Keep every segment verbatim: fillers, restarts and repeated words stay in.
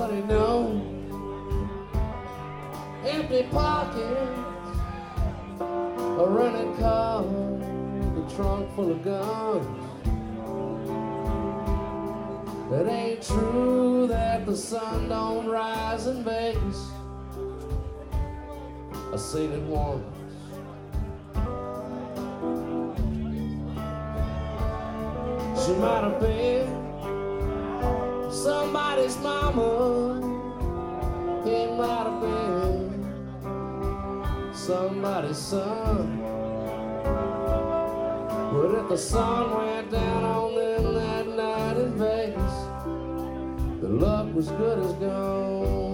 bloody nose, empty pockets, a rented car, the trunk full of guns. It ain't true that the sun don't rise in Vegas. I seen it once. She might have been somebody's mama. He might have been somebody's son. But if the sun went down on them that night in Vegas, the luck was good as gone.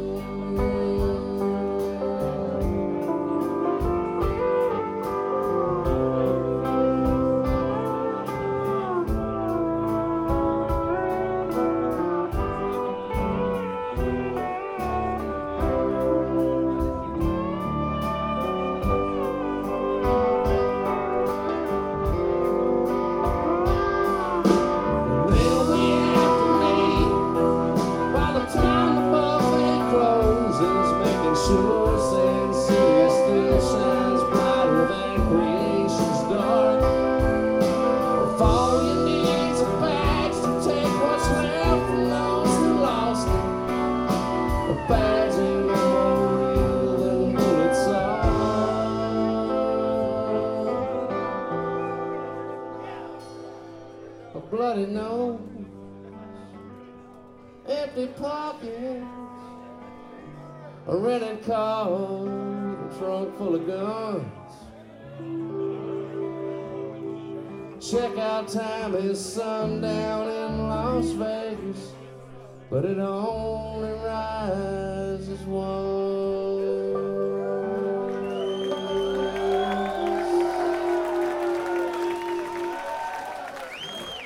Sure, San City still shines brighter than creation's dark. If all you need is a badge to take what's left from those who lost it, a badge ain't no more real than bullets are. A bloody nose, empty pockets, a rented car, a trunk full of guns. Checkout time is sundown in Las Vegas, but it only rides